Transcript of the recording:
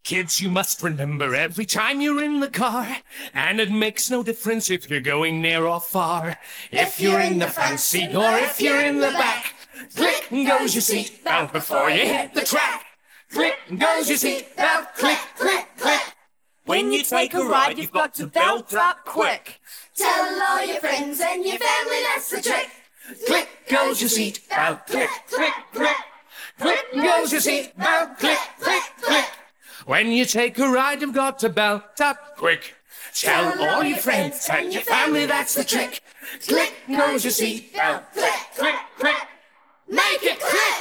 Kids, you must remember every time you're in the car, and it makes no difference if you're going near or far. If you're in the front seat or if you're in the back, click goes your seat belt before you hit the track. Click goes your seat belt, click, click, click. When you take a ride, you've got to belt up quick. Tell all your friends and your family that's the trick. Click goes your seat belt, click, click, click. Click goes your seat belt, click, click, click. When you take a ride, you've got to belt up quick. Tell all your friends and your family that's the trick. Click goes your seat belt, click, click, click. Make it click!